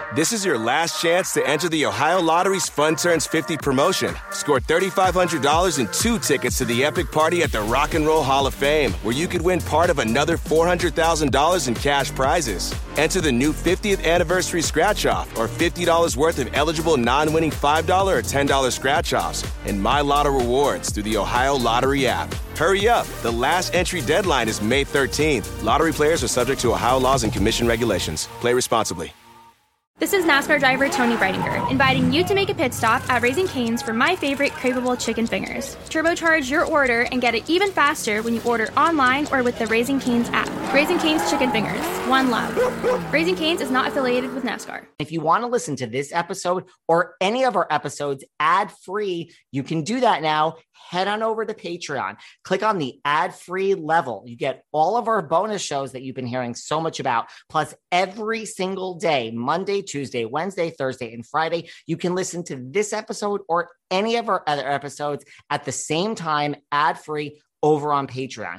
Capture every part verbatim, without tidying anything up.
This is your last chance to enter the Ohio Lottery's Fun Turns fifty promotion. Score three thousand five hundred dollars and two tickets to the epic party at the Rock and Roll Hall of Fame, where you could win part of another four hundred thousand dollars in cash prizes. Enter the new fiftieth anniversary scratch-off or fifty dollars worth of eligible non-winning five dollars or ten dollars scratch-offs and My Lotto rewards through the Ohio Lottery app. Hurry up. The last entry deadline is May thirteenth. Lottery players are subject to Ohio laws and commission regulations. Play responsibly. This is NASCAR driver Tony Breidinger, inviting you to make a pit stop at Raising Cane's for my favorite craveable chicken fingers. Turbocharge your order and get it even faster when you order online or with the Raising Cane's app. Raising Cane's Chicken Fingers. One love. Raising Cane's is not affiliated with NASCAR. If you want to listen to this episode or any of our episodes ad-free, you can do that now. Head on over to Patreon. Click on the ad-free level. You get all of our bonus shows that you've been hearing so much about. Plus, every single day, Monday, Tuesday, Wednesday, Thursday, and Friday, you can listen to this episode or any of our other episodes at the same time, ad-free, over on Patreon.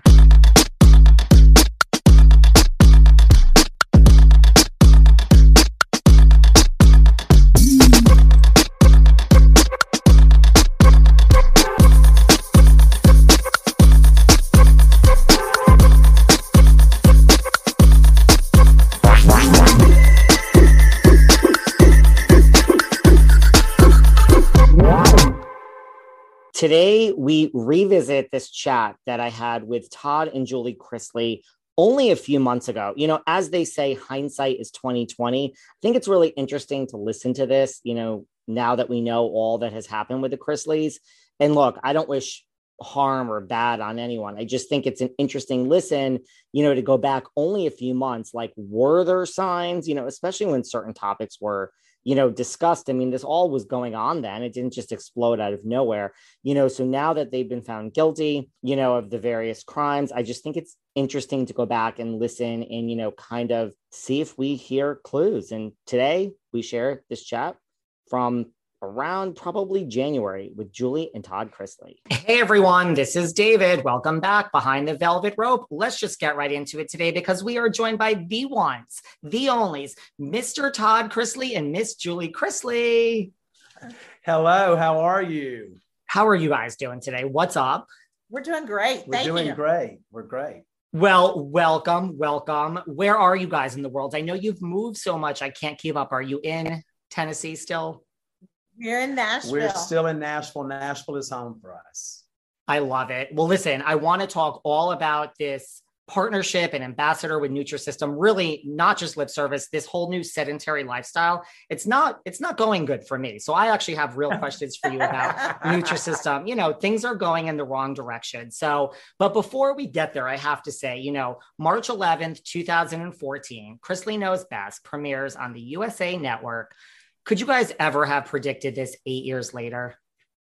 Today, we revisit this chat that I had with Todd and Julie Chrisley only a few months ago. You know, as they say, hindsight is twenty twenty. I think it's really interesting to listen to this, you know, now that we know all that has happened with the Chrisleys. And look, I don't wish harm or bad on anyone. I just think it's an interesting listen, you know, to go back only a few months. Like, were there signs, you know, especially when certain topics were, you know, discussed. I mean, this all was going on then. It didn't just explode out of nowhere, you know, so now that they've been found guilty, you know, of the various crimes, I just think it's interesting to go back and listen and, you know, kind of see if we hear clues. And today we share this chat from around probably January with Julie and Todd Chrisley. Hey everyone, this is David. Welcome back behind the velvet rope. Let's just get right into it today because we are joined by the ones, the onlys, Mister Todd Chrisley and Miss Julie Chrisley. Hello, how are you? How are you guys doing today? What's up? We're doing great. We're Thank doing you. great. We're great. Well, welcome, welcome. Where are you guys in the world? I know you've moved so much, I can't keep up. Are you in Tennessee still? We're in Nashville. We're still in Nashville. Nashville is home for us. I love it. Well, listen, I want to talk all about this partnership and ambassador with Nutrisystem. Really, not just lip service. This whole new sedentary lifestyle. It's not. It's not going good for me. So I actually have real questions for you about Nutrisystem. You know, things are going in the wrong direction. So, but before we get there, I have to say, you know, March eleventh, two thousand fourteen, Chrisley Knows Best premieres on the U S A Network. Could you guys ever have predicted this eight years later?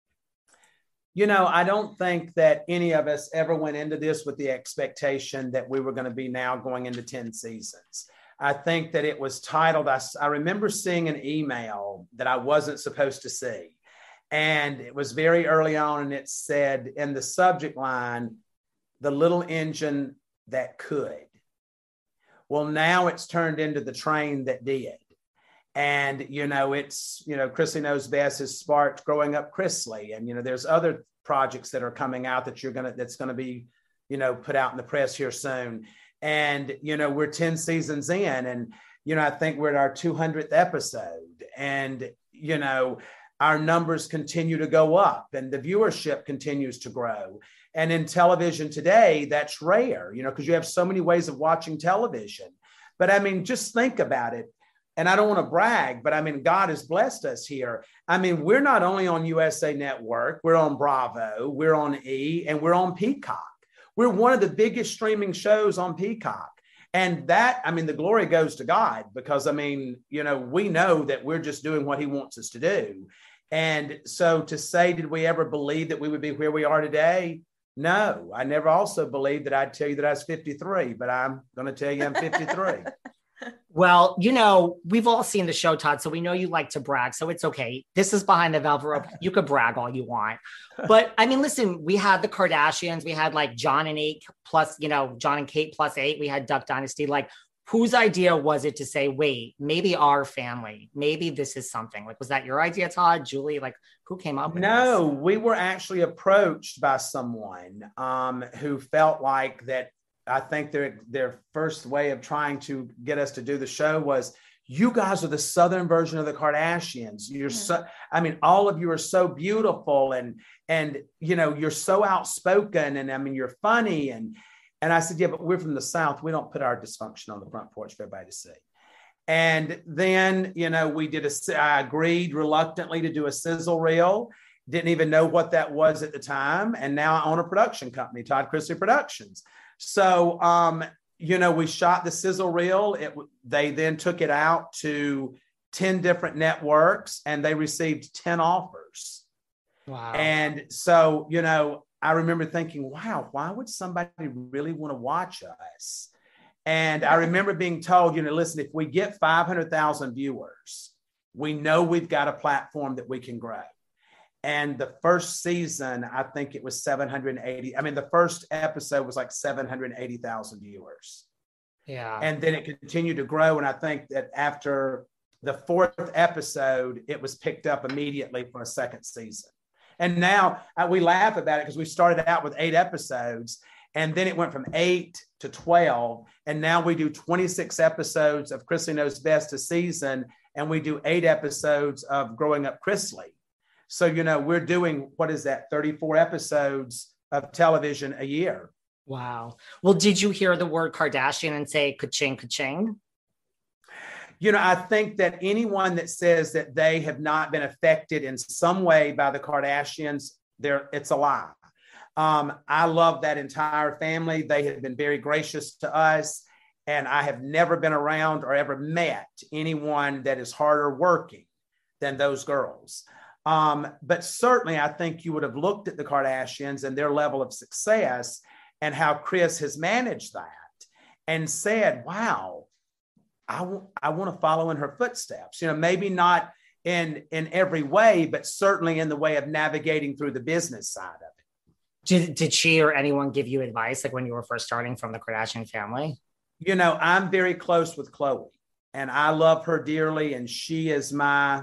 You know, I don't think that any of us ever went into this with the expectation that we were going to be now going into ten seasons. I think that it was titled, I, I remember seeing an email that I wasn't supposed to see. And it was very early on, and it said in the subject line, "The little engine that could." Well, now it's turned into the train that did. And, you know, it's, you know, Chrisley Knows Best has sparked Growing Up Chrisley. And, you know, there's other projects that are coming out that you're going to, that's going to be, you know, put out in the press here soon. And, you know, we're ten seasons in and, you know, I think we're at our two hundredth episode and, you know, our numbers continue to go up and the viewership continues to grow. And in television today, that's rare, you know, because you have so many ways of watching television. But I mean, just think about it. And I don't want to brag, but I mean, God has blessed us here. I mean, we're not only on U S A Network, we're on Bravo, we're on E, and we're on Peacock. We're one of the biggest streaming shows on Peacock. And that, I mean, the glory goes to God because, I mean, you know, we know that we're just doing what he wants us to do. And so to say, did we ever believe that we would be where we are today? No, I never also believed that I'd tell you that I was fifty-three, but I'm going to tell you I'm fifty-three. Well, you know, we've all seen the show, Todd, so we know you like to brag. So it's okay. This is Behind the Velvet Rope. You could brag all you want. But I mean, listen, we had the Kardashians. We had like John and eight plus, you know, John and Kate plus eight. We had Duck Dynasty. Like, whose idea was it to say, wait, maybe our family, maybe this is something? Like, was that your idea, Todd, Julie? Like, who came up with No, this? we were actually approached by someone um, who felt like that. I think their their first way of trying to get us to do the show was, you guys are the Southern version of the Kardashians. You're mm-hmm. so, I mean, all of you are so beautiful and, and, you know, you're so outspoken and I mean, you're funny. And, and I said, yeah, but we're from the South. We don't put our dysfunction on the front porch for everybody to see. And then, you know, we did a, I agreed reluctantly to do a sizzle reel. Didn't even know what that was at the time. And now I own a production company, Todd Chrisley Productions. So, um, you know, we shot the sizzle reel. It, they then took it out to ten different networks and they received ten offers. Wow. And so, you know, I remember thinking, wow, why would somebody really want to watch us? And I remember being told, you know, listen, if we get five hundred thousand viewers, we know we've got a platform that we can grow. And the first season, I think it was seven hundred eighty. I mean, the first episode was like seven hundred eighty thousand viewers. Yeah. And then it continued to grow. And I think that after the fourth episode, it was picked up immediately for a second season. And now uh, we laugh about it because we started out with eight episodes and then it went from eight to twelve. And now we do twenty-six episodes of Chrisley Knows Best a season. And we do eight episodes of Growing Up Chrisley. So, you know, we're doing, what is that, thirty-four episodes of television a year. Wow. Well, did you hear the word Kardashian and say ka-ching, ka-ching? You know, I think that anyone that says that they have not been affected in some way by the Kardashians, there it's a lie. Um, I love that entire family. They have been very gracious to us. And I have never been around or ever met anyone that is harder working than those girls. Um, but certainly, I think you would have looked at the Kardashians and their level of success and how Kris has managed that and said, wow, I, w- I want to follow in her footsteps. You know, maybe not in, in every way, but certainly in the way of navigating through the business side of it. Did, did she or anyone give you advice, like when you were first starting from the Kardashian family? You know, I'm very close with Khloé and I love her dearly. And she is my...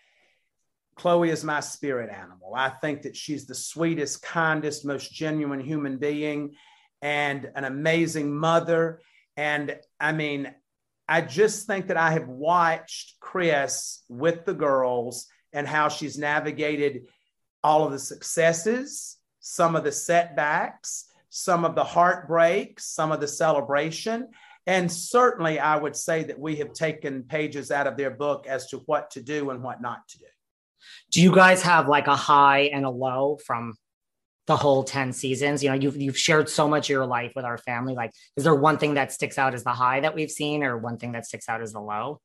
Khloé is my spirit animal. I think that she's the sweetest, kindest, most genuine human being and an amazing mother. And I mean, I just think that I have watched Kris with the girls and how she's navigated all of the successes, some of the setbacks, some of the heartbreaks, some of the celebration. And certainly I would say that we have taken pages out of their book as to what to do and what not to do. Do you guys have like a high and a low from the whole ten seasons? You know, you've, you've shared so much of your life with our family. Like, is there one thing that sticks out as the high that we've seen or one thing that sticks out as the low?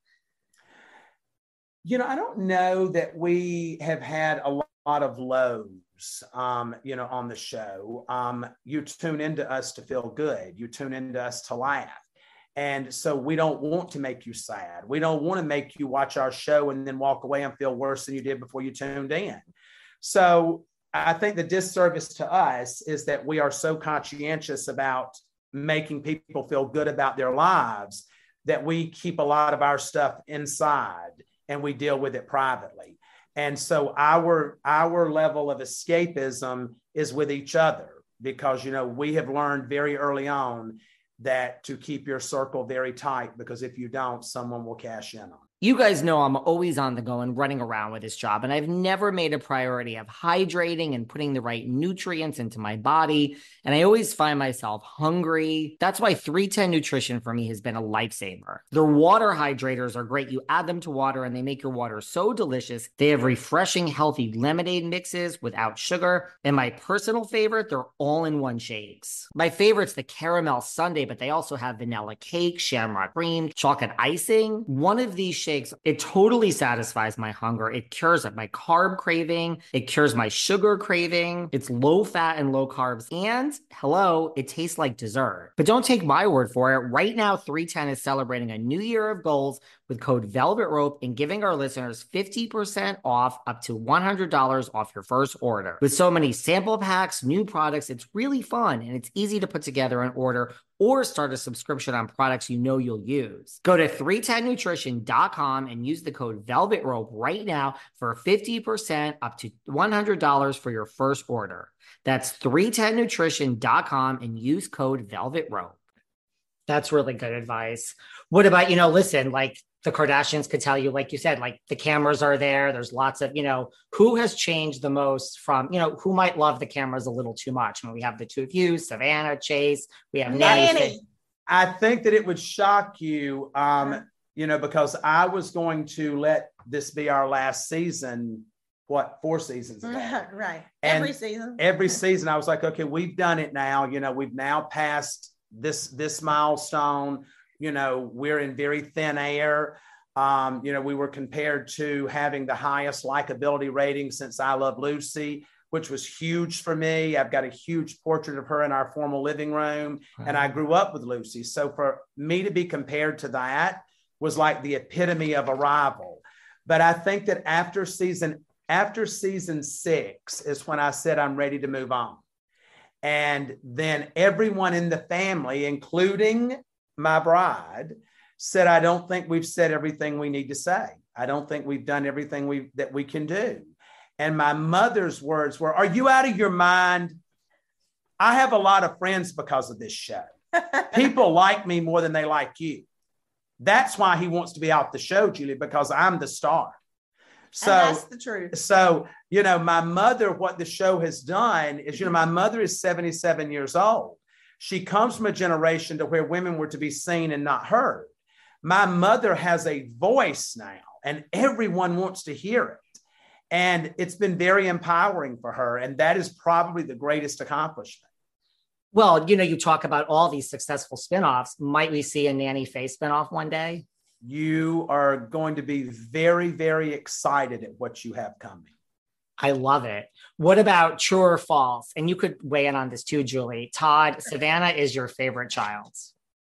You know, I don't know that we have had a lot of lows, um, you know, on the show. Um, you tune into us to feel good. You tune into us to laugh. And so we don't want to make you sad. We don't want to make you watch our show and then walk away and feel worse than you did before you tuned in. So I think the disservice to us is that we are so conscientious about making people feel good about their lives that we keep a lot of our stuff inside and we deal with it privately. And so our, our level of escapism is with each other because, you know, we have learned very early on that to keep your circle very tight, because if you don't, someone will cash in on it. You guys know I'm always on the go and running around with this job, and I've never made a priority of hydrating and putting the right nutrients into my body, and I always find myself hungry. That's why three ten Nutrition for me has been a lifesaver. Their water hydrators are great. You add them to water, and they make your water so delicious. They have refreshing, healthy lemonade mixes without sugar, and my personal favorite, they're all-in-one shakes. My favorite's the caramel sundae, but they also have vanilla cake, shamrock cream, chocolate icing. One of these shakes Shakes, it totally satisfies my hunger. It cures my carb craving. It cures my sugar craving. It's low fat and low carbs. And hello, it tastes like dessert. But don't take my word for it. Right now, three ten is celebrating a new year of goals with code Velvet Rope and giving our listeners fifty percent off up to one hundred dollars off your first order. With so many sample packs, new products, it's really fun and it's easy to put together an order or start a subscription on products you know you'll use. Go to three ten nutrition dot com and use the code Velvet Rope right now for fifty percent up to one hundred dollars for your first order. That's three ten nutrition dot com and use code Velvet Rope. That's really good advice. What about, you know, listen, like the Kardashians could tell you, like you said, like the cameras are there. There's lots of, you know, who has changed the most from, you know, who might love the cameras a little too much? I mean, we have the two of you, Savannah, Chase, we have Nanny. Nanny. I think that it would shock you, um, you know, because I was going to let this be our last season, what, four seasons ago. Right. And every season. Every season, I was like, okay, we've done it now. You know, we've now passed this, this milestone. You know, we're in very thin air. Um, you know, we were compared to having the highest likability rating since I Love Lucy, which was huge for me. I've got a huge portrait of her in our formal living room, wow. And I grew up with Lucy. So for me to be compared to that was like the epitome of a rival. But I think that after season, after season six is when I said, I'm ready to move on. And then everyone in the family, including my bride, said, I don't think we've said everything we need to say. I don't think we've done everything we that we can do. And my mother's words were, are you out of your mind? I have a lot of friends because of this show. People like me more than they like you. That's why he wants to be off the show, Julie, because I'm the star. So and that's the truth. So, you know, my mother, what the show has done is, you know, my mother is seventy-seven years old. She comes from a generation to where women were to be seen and not heard. My mother has a voice now, and everyone wants to hear it. And it's been very empowering for her. And that is probably the greatest accomplishment. Well, you know, you talk about all these successful spinoffs. Might we see a Nanny Faye spinoff one day? You are going to be very, very excited at what you have coming. I love it. What about true or false? And you could weigh in on this too, Julie. Todd, Savannah is your favorite child.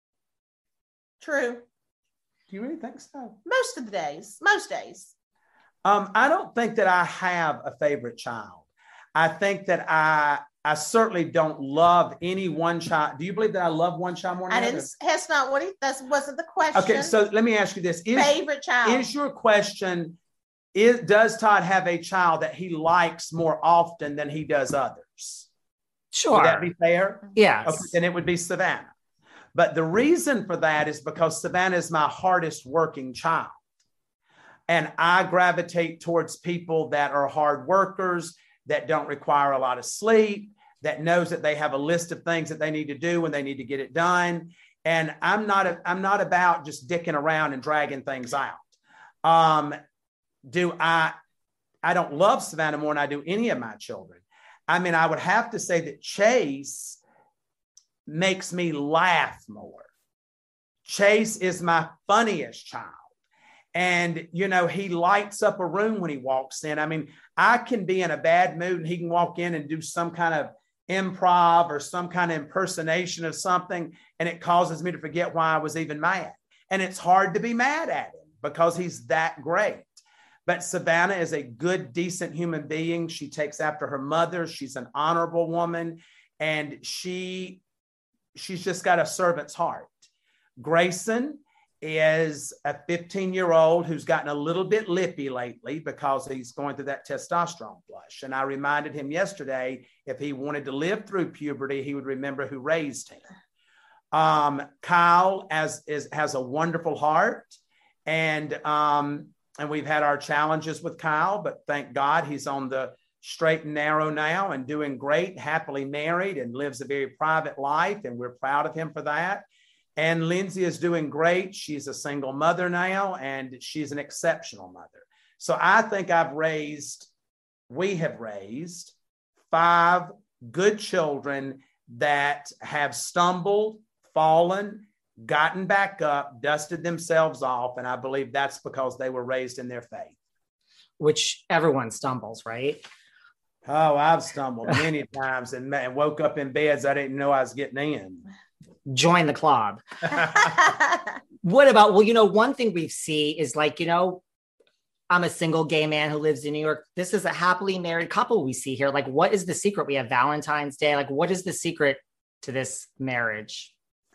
True. Do you really think so? Most of the days. Most days. Um, I don't think that I have a favorite child. I think that I I certainly don't love any one child. Do you believe that I love one child more than I didn't. others? That's not what he. That wasn't the question. Okay, so let me ask you this: is, favorite child? Is your question? Is does Todd have a child that he likes more often than he does others? Sure. Would that be fair? Yes. Okay, then it would be Savannah. But the reason for that is because Savannah is my hardest working child. And I gravitate towards people that are hard workers, that don't require a lot of sleep, that knows that they have a list of things that they need to do when they need to get it done. And I'm not, a, I'm not about just dicking around and dragging things out. Um, do I, I don't love Savannah more than I do any of my children. I mean, I would have to say that Chase makes me laugh more. Chase is my funniest child. And, you know, he lights up a room when he walks in. I mean, I can be in a bad mood and he can walk in and do some kind of improv or some kind of impersonation of something, and it causes me to forget why I was even mad. And it's hard to be mad at him because he's that great. But Savannah is a good, decent human being. She takes after her mother. She's an honorable woman, and she she's just got a servant's heart. Grayson is a fifteen-year-old who's gotten a little bit lippy lately because he's going through that testosterone flush. And I reminded him yesterday, if he wanted to live through puberty, he would remember who raised him. Um, Kyle as, is, has a wonderful heart. And, um, and we've had our challenges with Kyle, but thank God he's on the straight and narrow now and doing great, happily married, and lives a very private life. And we're proud of him for that. And Lindsay is doing great. She's a single mother now, and she's an exceptional mother. So I think I've raised, we have raised five good children that have stumbled, fallen, gotten back up, dusted themselves off. And I believe that's because they were raised in their faith. Which everyone stumbles, right? Oh, I've stumbled many times and, and woke up in beds I didn't know I was getting in. Join the club. What about, well, you know, one thing we see is like, you know, I'm a single gay man who lives in New York. This is a happily married couple we see here. Like, what is the secret? We have Valentine's Day. Like, what is the secret to this marriage?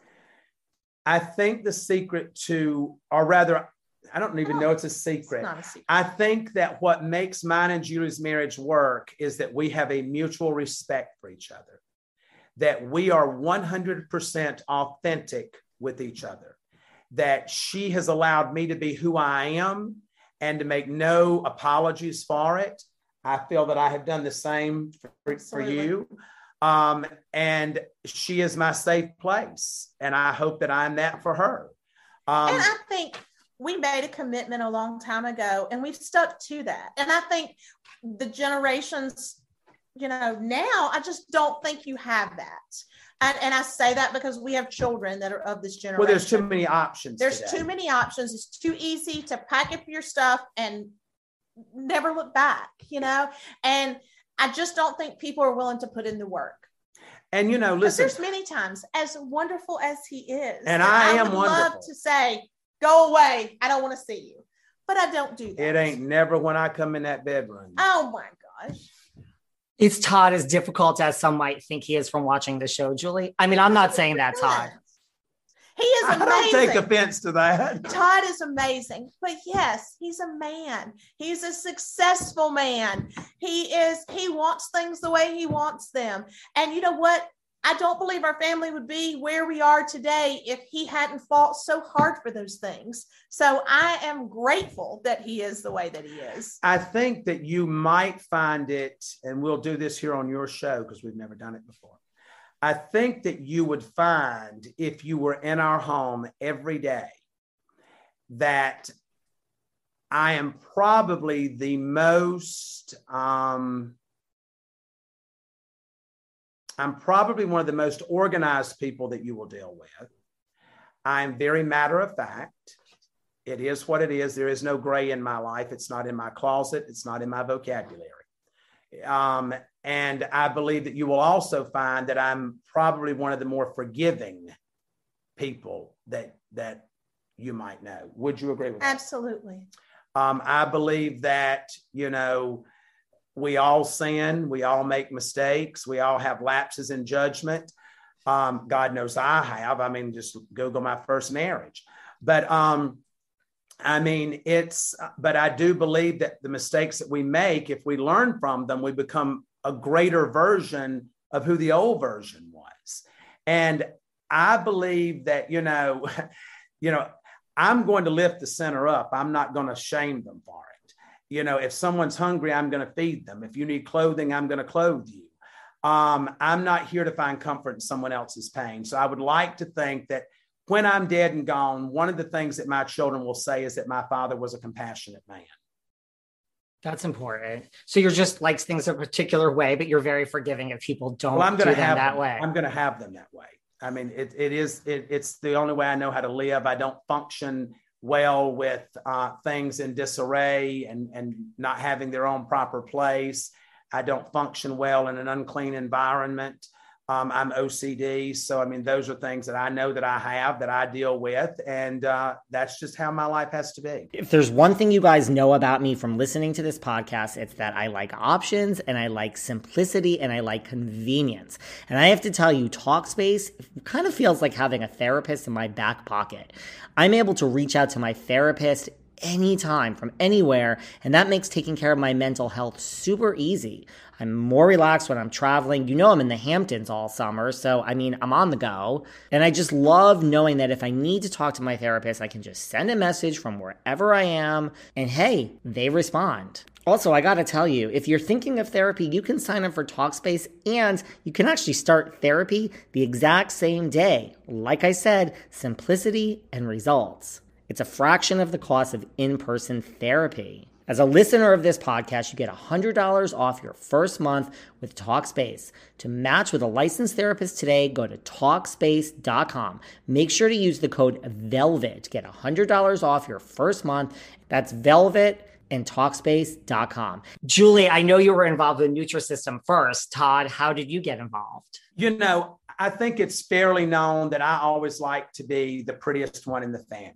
I think the secret to, or rather, I don't even No, know it's a secret. It's not a secret. I think that what makes mine and Julie's marriage work is that we have a mutual respect for each other, that we are one hundred percent authentic with each other, that she has allowed me to be who I am and to make no apologies for it. I feel that I have done the same for, for you. Um, and she is my safe place. And I hope that I'm that for her. Um, And I think we made a commitment a long time ago and we've stuck to that. And I think the generations, you know, now I just don't think you have that. And, and I say that because we have children that are of this generation. well, there's too many options. There's today. too many options. It's too easy to pack up your stuff and never look back, you know? And I just don't think people are willing to put in the work. And, you know, But listen, there's many times, as wonderful as he is, And that I am would wonderful. love to say, go away. I don't want to see you. But I don't do that. it ain't never when I come in that bedroom. Oh my gosh. Is Todd as difficult as some might think he is from watching the show, Julie? I mean, I'm not saying that, Todd. He is I amazing. don't take offense to that. Todd is amazing, but yes, he's a man. He's a successful man. He is, he wants things the way he wants them. And you know what? I don't believe our family would be where we are today if he hadn't fought so hard for those things. So I am grateful that he is the way that he is. I think that you might find it, and we'll do this here on your show because we've never done it before. I think that you would find if you were in our home every day that I am probably the most, um, I'm probably one of the most organized people that you will deal with. I'm very matter of fact. It is what it is. There is no gray in my life. It's not in my closet. It's not in my vocabulary. Um, and I believe that you will also find that I'm probably one of the more forgiving people that, that you might know. Would you agree with that? Absolutely. Um, I believe that, you know, we all sin, we all make mistakes, we all have lapses in judgment. Um, God knows I have. I mean, just Google my first marriage. But um, I mean, it's, but I do believe that the mistakes that we make, if we learn from them, we become a greater version of who the old version was. And I believe that, you know, you know, I'm going to lift the sinner up. I'm not going to shame them for it. You know, if someone's hungry, I'm going to feed them. If you need clothing, I'm going to clothe you. Um, I'm not here to find comfort in someone else's pain. So I would like to think that when I'm dead and gone, one of the things that my children will say is that my father was a compassionate man. That's important. So you're just like things a particular way, but you're very forgiving if people don't Well, I'm do going them to have that them. way. I'm going to have them that way. I mean, it, it is, it, it's the only way I know how to live. I don't function well with uh, things in disarray and, and not having their own proper place. I don't function well in an unclean environment. Um, I'm O C D. So, I mean, those are things that I know that I have, that I deal with. And uh, that's just how my life has to be. If there's one thing you guys know about me from listening to this podcast, it's that I like options and I like simplicity and I like convenience. And I have to tell you, Talkspace kind of feels like having a therapist in my back pocket. I'm able to reach out to my therapist anytime from anywhere, and that makes taking care of my mental health super easy. I'm more relaxed when I'm traveling. You know, I'm in the Hamptons all summer, so I mean, I'm on the go. And I just love knowing that if I need to talk to my therapist, I can just send a message from wherever I am, and hey, they respond. Also, I gotta tell you, if you're thinking of therapy, you can sign up for Talkspace and you can actually start therapy the exact same day. Like I said, simplicity and results. It's a fraction of the cost of in-person therapy. As a listener of this podcast, you get one hundred dollars off your first month with Talkspace. To match with a licensed therapist today, go to Talkspace dot com. Make sure to use the code VELVET to get one hundred dollars off your first month. That's VELVET and Talkspace dot com. Julie, I know you were involved with Nutrisystem first. Todd, how did you get involved? You know, I think it's fairly known that I always like to be the prettiest one in the family.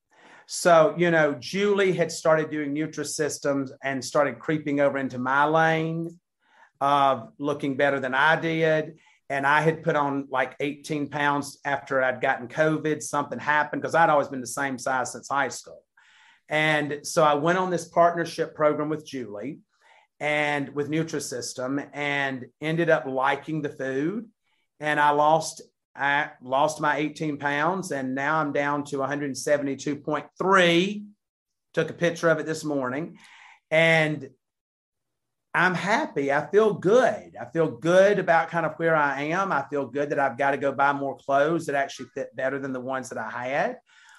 So, you know, Julie had started doing Nutrisystems and started creeping over into my lane of looking better than I did. And I had put on like eighteen pounds after I'd gotten COVID. Something happened because I'd always been the same size since high school. And so I went on this partnership program with Julie and with Nutrisystem and ended up liking the food. And I lost, I lost my eighteen pounds, and now I'm down to one seventy-two point three. Took a picture of it this morning, and I'm happy. I feel good. I feel good about kind of where I am. I feel good that I've got to go buy more clothes that actually fit better than the ones that I had.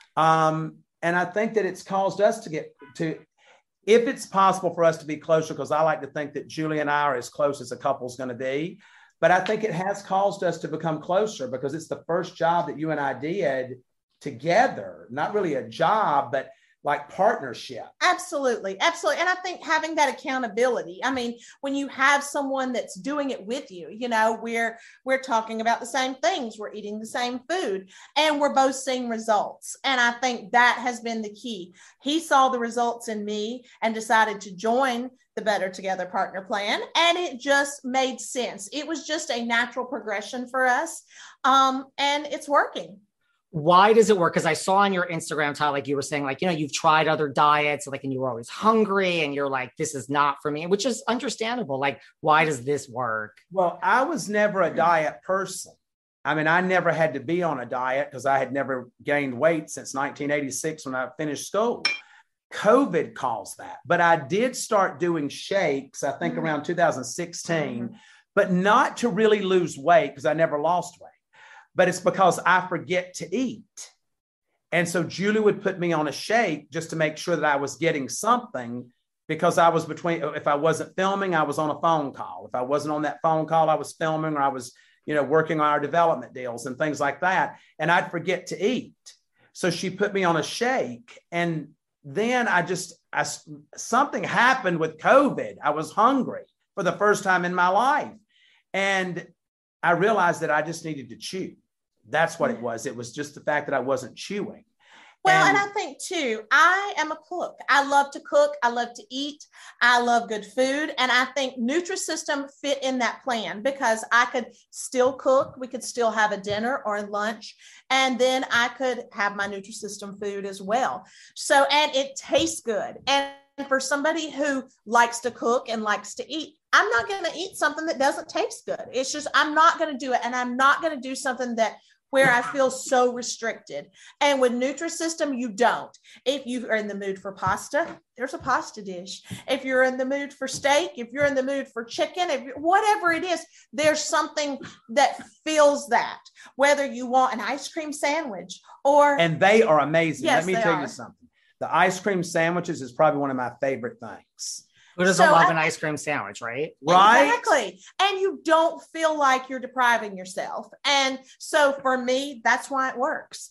Um, and I think that it's caused us to get to, if it's possible for us to be closer, because I like to think that Julie and I are as close as a couple's going to be. But I think it has caused us to become closer because it's the first job that you and I did together. Not really a job, but like partnership. Absolutely. Absolutely. And I think having that accountability, I mean, when you have someone that's doing it with you, you know, we're, we're talking about the same things, we're eating the same food, and we're both seeing results. And I think that has been the key. He saw the results in me and decided to join the Better Together Partner Plan. And it just made sense. It was just a natural progression for us. Um, and it's working. Why does it work? Because I saw on your Instagram, Todd, like you were saying, like, you know, you've tried other diets, like, and you were always hungry and you're like, this is not for me, which is understandable. Like, why does this work? Well, I was never a diet person. I mean, I never had to be on a diet because I had never gained weight since nineteen eighty-six when I finished school. COVID caused that. But I did start doing shakes, I think around two thousand sixteen, but not to really lose weight because I never lost weight. But it's because I forget to eat. And so Julie would put me on a shake just to make sure that I was getting something, because I was between, if I wasn't filming, I was on a phone call. If I wasn't on that phone call, I was filming, or I was, you know, working on our development deals and things like that. And I'd forget to eat. So she put me on a shake. And then I just, I, something happened with COVID. I was hungry for the first time in my life. And I realized that I just needed to chew. That's what it was. It was just the fact that I wasn't chewing. Well, and, and I think too, I am a cook. I love to cook. I love to eat. I love good food. And I think Nutrisystem fit in that plan because I could still cook. We could still have a dinner or lunch. And then I could have my Nutrisystem food as well. So, and it tastes good. And for somebody who likes to cook and likes to eat, I'm not going to eat something that doesn't taste good. It's just, I'm not going to do it. And I'm not going to do something that where I feel so restricted. And with Nutrisystem, you don't. If you are in the mood for pasta, there's a pasta dish. If you're in the mood for steak, if you're in the mood for chicken, if you're, whatever it is, there's something that fills that, whether you want an ice cream sandwich or. And they are amazing. Yes, Let me tell are. you something. The ice cream sandwiches is probably one of my favorite things. Who doesn't So love I- an ice cream sandwich, right? Right? Exactly. And you don't feel like you're depriving yourself. And so for me, that's why it works.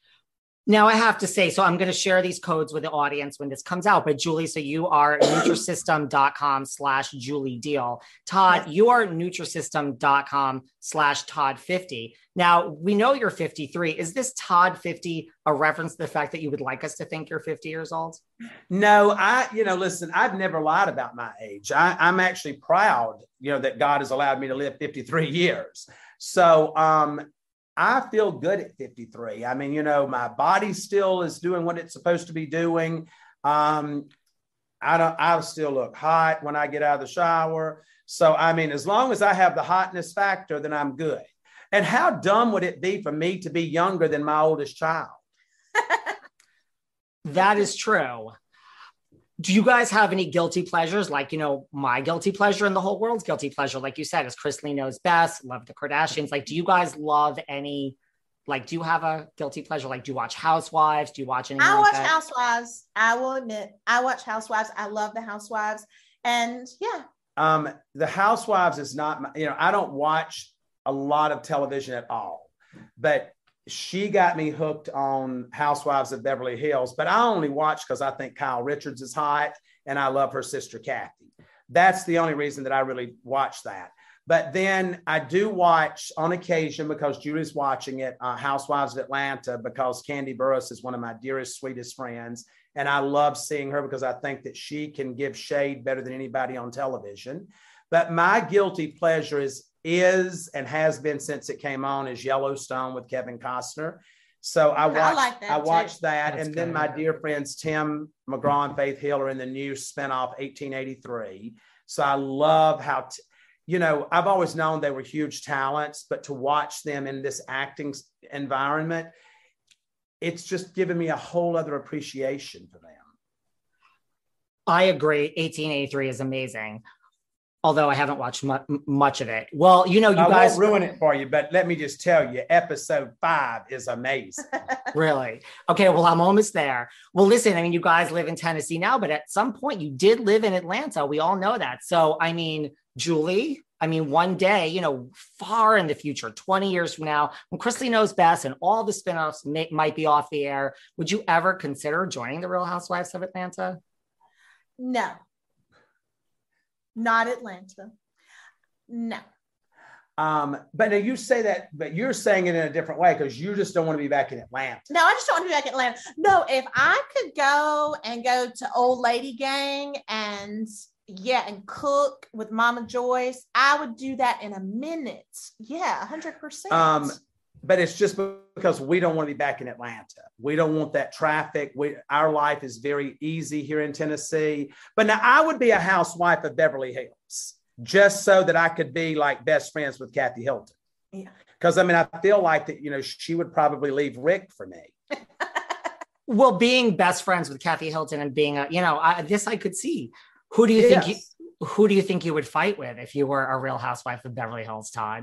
Now I have to say, so I'm going to share these codes with the audience when this comes out, but Julie, so you are Nutrisystem.com slash Julie Deal. Todd, you are Nutrisystem.com slash Todd 50. Now we know you're fifty-three. Is this Todd fifty a reference to the fact that you would like us to think you're fifty years old? No, I, you know, listen, I've never lied about my age. I, I'm actually proud, you know, that God has allowed me to live fifty-three years. So, um, I feel good at fifty-three. I mean, you know, my body still is doing what it's supposed to be doing. Um, I don't, I still look hot when I get out of the shower. So, I mean, as long as I have the hotness factor, then I'm good. And how dumb would it be for me to be younger than my oldest child? That is true. Do you guys have any guilty pleasures? Like, you know, my guilty pleasure and the whole world's guilty pleasure, like you said, is Chris Lee Knows Best, love the Kardashians. Like, do you guys love any, like, do you have a guilty pleasure? Like, do you watch Housewives? Do you watch anything I like watch that? Housewives. I will admit, I watch Housewives. I love the Housewives. And yeah. Um, the Housewives is not, my, you know, I don't watch a lot of television at all, but she got me hooked on Housewives of Beverly Hills, but I only watch because I think Kyle Richards is hot and I love her sister, Kathy. That's the only reason that I really watch that. But then I do watch on occasion, because Julie's watching it, uh, Housewives of Atlanta, because Candy Burris is one of my dearest, sweetest friends. And I love seeing her because I think that she can give shade better than anybody on television. But my guilty pleasure is, is and has been since it came on is Yellowstone with Kevin Costner. So I watched, I, like that I watched that. That's and then good. My dear friends, Tim McGraw and Faith Hill are in the new spinoff eighteen eighty-three. So I love how, t- you know, I've always known they were huge talents, but to watch them in this acting environment, it's just given me a whole other appreciation for them. I agree. eighteen eighty-three is amazing. Although I haven't watched mu- much of it. Well, you know, you I guys won't ruin it for you, but let me just tell you, episode five is amazing. Really? Okay, well, I'm almost there. Well, listen, I mean, you guys live in Tennessee now, but at some point you did live in Atlanta. We all know that. So, I mean, Julie, I mean, one day, you know, far in the future, twenty years from now, when Chrisley Knows Best and all the spinoffs may, might be off the air, would you ever consider joining the Real Housewives of Atlanta? No. Not Atlanta. No. Um, but now you say that, but you're saying it in a different way because you just don't want to be back in Atlanta. No, I just don't want to be back in Atlanta. No, if I could go and go to Old Lady Gang and yeah, and cook with Mama Joyce, I would do that in a minute. Yeah, one hundred percent. Um, but it's just because we don't want to be back in Atlanta. We don't want that traffic. We, our life is very easy here in Tennessee. But now I would be a housewife of Beverly Hills just so that I could be like best friends with Kathy Hilton. Yeah. Because I mean, I feel like that, you know, she would probably leave Rick for me. Well, being best friends with Kathy Hilton and being a, you know, I, this I could see. Who do you Yes. think you, who do you think you would fight with if you were a Real Housewife of Beverly Hills, Todd?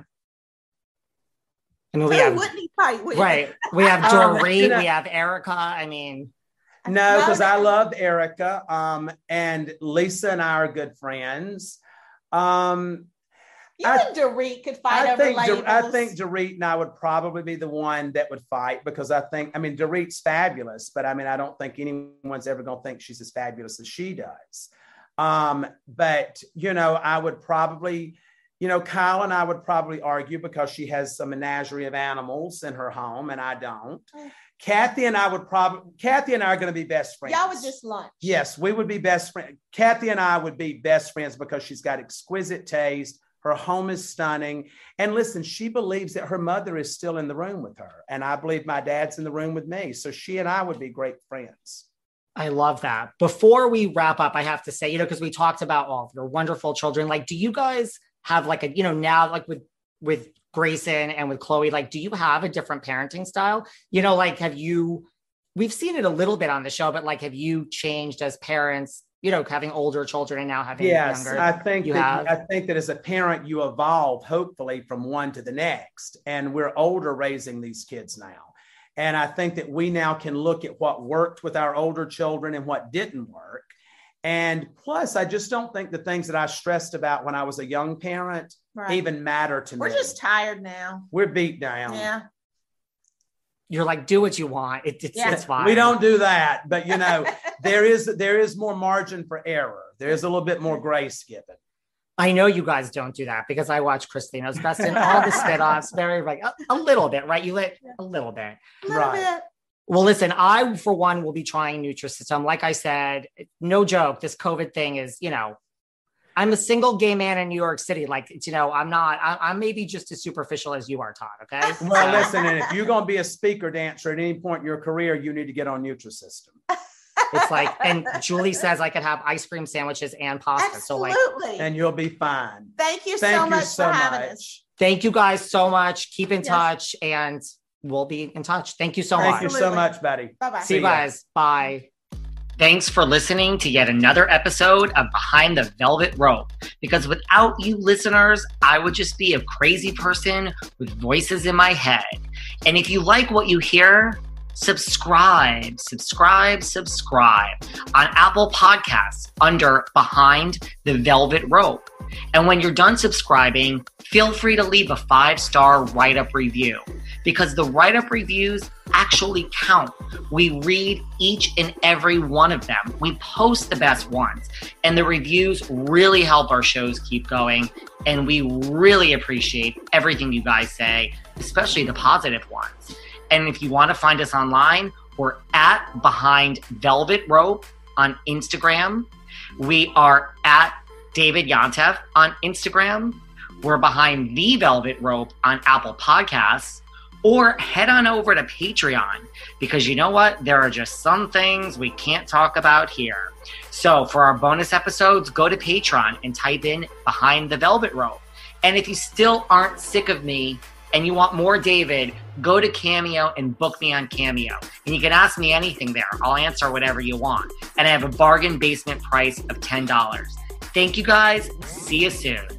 I mean, we Who have, wouldn't he fight with? right. We have Um, Dorit, you know- we have Erica. I mean, No, because I No. love Erica. Um, and Lisa and I are good friends. Um, You I- and Dorit could fight I over think labels. Dor- I think Dorit and I would probably be the one that would fight because I think, I mean, Dorit's fabulous, but I mean, I don't think anyone's ever going to think she's as fabulous as she does. Um, but, you know, I would probably, you know, Kyle and I would probably argue because she has a menagerie of animals in her home and I don't. Mm. Kathy and I would probably, Kathy and I are going to be best friends. Y'all would just lunch. Yes, we would be best friends. Kathy and I would be best friends because she's got exquisite taste. Her home is stunning. And listen, she believes that her mother is still in the room with her. And I believe my dad's in the room with me. So she and I would be great friends. I love that. Before we wrap up, I have to say, you know, because we talked about all of your wonderful children, like, do you guys have like a, you know, now like with, with Grayson and with Chloe, like, do you have a different parenting style? You know, like, have you, we've seen it a little bit on the show, but like, have you changed as parents, you know, having older children and now having yes, younger? I think you that, have? I think that as a parent, you evolve hopefully from one to the next. And we're older raising these kids now. And I think that we now can look at what worked with our older children and what didn't work. And plus, I just don't think the things that I stressed about when I was a young parent Right. even matter to We're me. just tired now. We're beat down. Yeah. You're like, do what you want. It, it's, Yeah. it's fine. We don't do that, but you know, there is there is more margin for error. There is a little bit more grace given. I know you guys don't do that because I watch Chrisley Knows Best and all the spinoffs. Very like a, a little bit, right? You let a little bit. A little Right. bit. Well, listen, I, for one, will be trying Nutrisystem. Like I said, no joke, this COVID thing is, you know, I'm a single gay man in New York City. Like, it's, you know, I'm not, I, I'm maybe just as superficial as you are, Todd, okay? Well, So, listen, and if you're going to be a speaker dancer at any point in your career, you need to get on Nutrisystem. it's like, and Julie says I could have ice cream sandwiches and pasta. So like, Absolutely. And you'll be fine. Thank you Thank so you much so for having much. us. thank you guys so much. Keep in Yes. touch and we'll be in touch. Thank you so Thank much. you so Absolutely. much, Betty. Bye-bye. See you See ya. guys. Bye. Thanks for listening to yet another episode of Behind the Velvet Rope. Because without you listeners, I would just be a crazy person with voices in my head. And if you like what you hear, subscribe, subscribe, subscribe on Apple Podcasts under Behind the Velvet Rope. And when you're done subscribing, feel free to leave a five-star write-up review, because the write-up reviews actually count. We read each and every one of them. We post the best ones, and the reviews really help our shows keep going. And we really appreciate everything you guys say, especially the positive ones. And if you want to find us online, we're at Behind Velvet Rope on Instagram. We are at David Yontef on Instagram. We're Behind the Velvet Rope on Apple Podcasts. Or head on over to Patreon, because you know what? There are just some things we can't talk about here. So for our bonus episodes, go to Patreon and type in Behind the Velvet Rope. And if you still aren't sick of me and you want more David, go to Cameo and book me on Cameo. And you can ask me anything there. I'll answer whatever you want. And I have a bargain basement price of ten dollars. Thank you guys. See you soon.